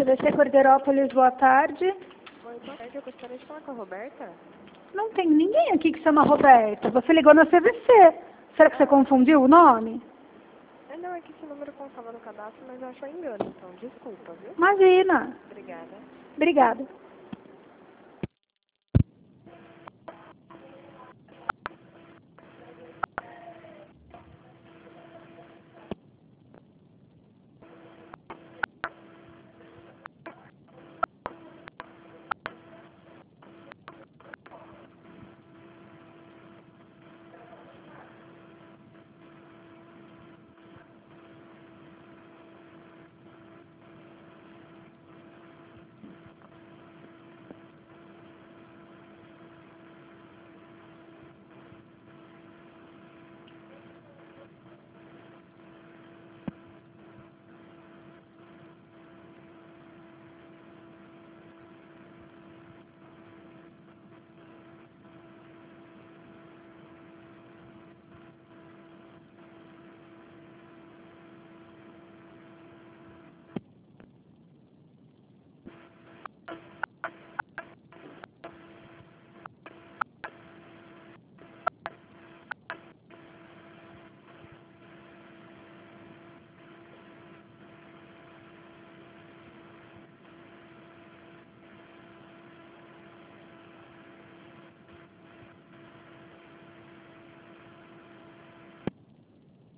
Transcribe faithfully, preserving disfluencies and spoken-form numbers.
C V C Cordeirópolis, boa tarde. Oi, boa tarde. Eu gostaria de falar com a Roberta. Não tem ninguém aqui que chama Roberta. Você ligou na C V C. Será que você confundiu o nome? É, não, é que esse número constava no cadastro, mas eu acho engano, então desculpa, viu? Imagina. Obrigada. Obrigada.